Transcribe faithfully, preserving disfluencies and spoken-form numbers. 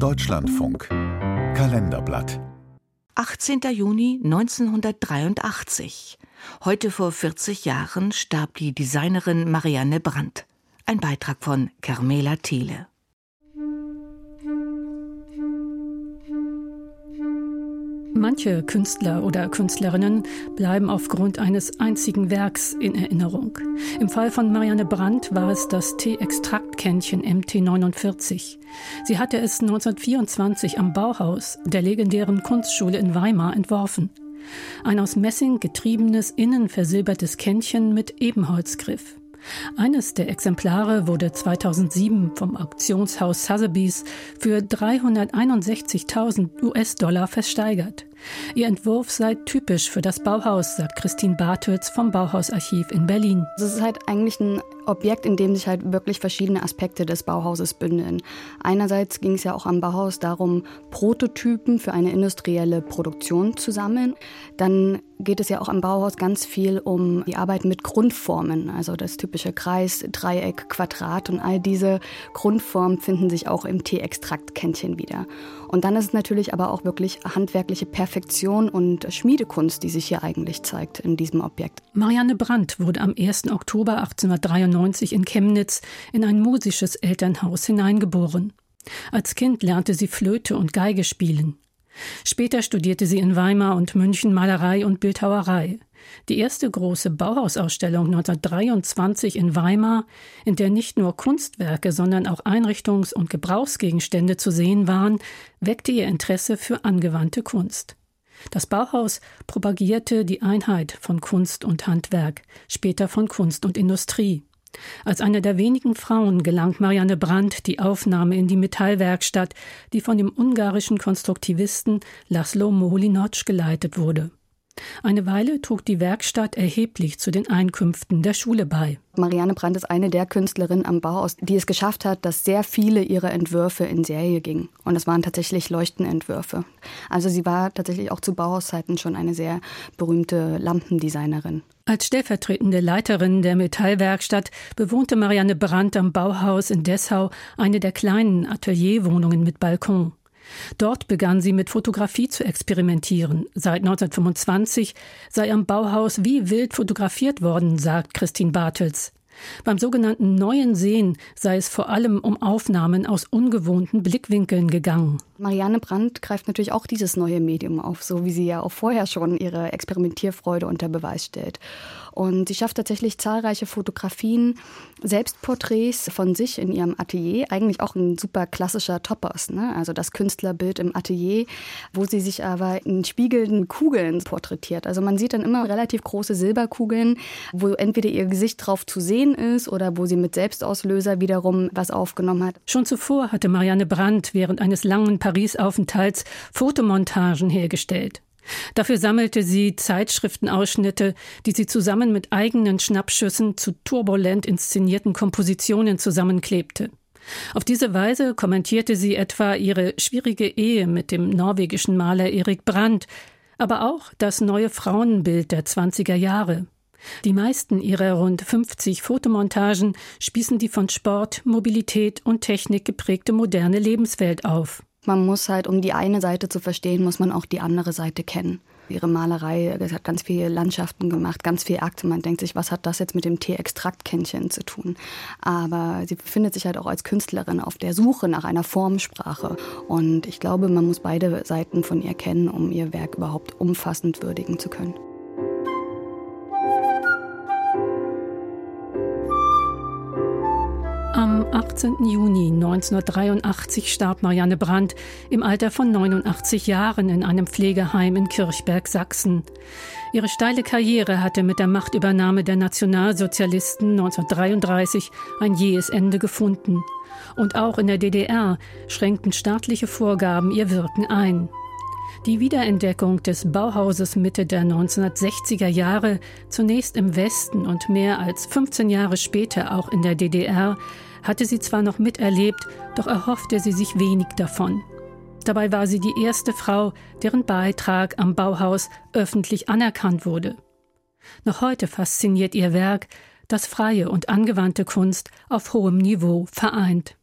Deutschlandfunk Kalenderblatt. achtzehnter Juni neunzehnhundertdreiundachtzig. Heute vor vierzig Jahren starb die Designerin Marianne Brandt. Ein Beitrag von Carmela Thiele. Manche Künstler oder Künstlerinnen bleiben aufgrund eines einzigen Werks in Erinnerung. Im Fall von Marianne Brandt war es das Tee-Extrakt-Kännchen M T neunundvierzig. Sie hatte es neunzehnhundertvierundzwanzig am Bauhaus der legendären Kunstschule in Weimar entworfen. Ein aus Messing getriebenes, innen versilbertes Kännchen mit Ebenholzgriff. Eines der Exemplare wurde zweitausendsieben vom Auktionshaus Sotheby's für dreihunderteinundsechzigtausend US-Dollar versteigert. Ihr Entwurf sei typisch für das Bauhaus, sagt Christine Bartels vom Bauhausarchiv in Berlin. Es ist halt eigentlich ein Objekt, in dem sich halt wirklich verschiedene Aspekte des Bauhauses bündeln. Einerseits ging es ja auch am Bauhaus darum, Prototypen für eine industrielle Produktion zu sammeln. Dann geht es ja auch am Bauhaus ganz viel um die Arbeit mit Grundformen, also das typische Kreis, Dreieck, Quadrat und all diese Grundformen finden sich auch im Tee-Extrakt-Kännchen wieder. Und dann ist es natürlich aber auch wirklich handwerkliche Perfektion und Schmiedekunst, die sich hier eigentlich zeigt in diesem Objekt. Marianne Brandt wurde am ersten Oktober achtzehnhundertdreiundneunzig in Chemnitz in ein musisches Elternhaus hineingeboren. Als Kind lernte sie Flöte und Geige spielen. Später studierte sie in Weimar und München Malerei und Bildhauerei. Die erste große Bauhausausstellung neunzehnhundertdreiundzwanzig in Weimar, in der nicht nur Kunstwerke, sondern auch Einrichtungs- und Gebrauchsgegenstände zu sehen waren, weckte ihr Interesse für angewandte Kunst. Das Bauhaus propagierte die Einheit von Kunst und Handwerk, später von Kunst und Industrie. Als eine der wenigen Frauen gelang Marianne Brandt die Aufnahme in die Metallwerkstatt, die von dem ungarischen Konstruktivisten Laszlo Moholy-Nagy geleitet wurde. Eine Weile trug die Werkstatt erheblich zu den Einkünften der Schule bei. Marianne Brandt ist eine der Künstlerinnen am Bauhaus, die es geschafft hat, dass sehr viele ihrer Entwürfe in Serie gingen. Und es waren tatsächlich Leuchtenentwürfe. Also sie war tatsächlich auch zu Bauhauszeiten schon eine sehr berühmte Lampendesignerin. Als stellvertretende Leiterin der Metallwerkstatt bewohnte Marianne Brandt am Bauhaus in Dessau eine der kleinen Atelierwohnungen mit Balkon. Dort begann sie mit Fotografie zu experimentieren. Seit neunzehnhundertfünfundzwanzig sei am Bauhaus wie wild fotografiert worden, sagt Christine Bartels. Beim sogenannten Neuen Sehen sei es vor allem um Aufnahmen aus ungewohnten Blickwinkeln gegangen. Marianne Brandt greift natürlich auch dieses neue Medium auf, so wie sie ja auch vorher schon ihre Experimentierfreude unter Beweis stellt. Und sie schafft tatsächlich zahlreiche Fotografien, Selbstporträts von sich in ihrem Atelier, eigentlich auch ein super klassischer Topos, ne? Also das Künstlerbild im Atelier, wo sie sich aber in spiegelnden Kugeln porträtiert. Also man sieht dann immer relativ große Silberkugeln, wo entweder ihr Gesicht drauf zu sehen ist oder wo sie mit Selbstauslöser wiederum was aufgenommen hat. Schon zuvor hatte Marianne Brandt während eines langen Paris-Aufenthalts Fotomontagen hergestellt. Dafür sammelte sie Zeitschriftenausschnitte, die sie zusammen mit eigenen Schnappschüssen zu turbulent inszenierten Kompositionen zusammenklebte. Auf diese Weise kommentierte sie etwa ihre schwierige Ehe mit dem norwegischen Maler Erik Brandt, aber auch das neue Frauenbild der zwanziger Jahre. Die meisten ihrer rund fünfzig Fotomontagen spießen die von Sport, Mobilität und Technik geprägte moderne Lebenswelt auf. Man muss halt, um die eine Seite zu verstehen, muss man auch die andere Seite kennen. Ihre Malerei hat ganz viele Landschaften gemacht, ganz viel Akte. Man denkt sich, was hat das jetzt mit dem Tee-Extrakt-Kännchen zu tun? Aber sie befindet sich halt auch als Künstlerin auf der Suche nach einer Formsprache. Und ich glaube, man muss beide Seiten von ihr kennen, um ihr Werk überhaupt umfassend würdigen zu können. Am achtzehnten Juni neunzehnhundertdreiundachtzig starb Marianne Brandt im Alter von neunundachtzig Jahren in einem Pflegeheim in Kirchberg, Sachsen. Ihre steile Karriere hatte mit der Machtübernahme der Nationalsozialisten neunzehnhundertdreiunddreißig ein jähes Ende gefunden. Und auch in der D D R schränkten staatliche Vorgaben ihr Wirken ein. Die Wiederentdeckung des Bauhauses Mitte der neunzehnhundertsechziger Jahre, zunächst im Westen und mehr als fünfzehn Jahre später auch in der D D R, hatte sie zwar noch miterlebt, doch erhoffte sie sich wenig davon. Dabei war sie die erste Frau, deren Beitrag am Bauhaus öffentlich anerkannt wurde. Noch heute fasziniert ihr Werk, das freie und angewandte Kunst auf hohem Niveau vereint.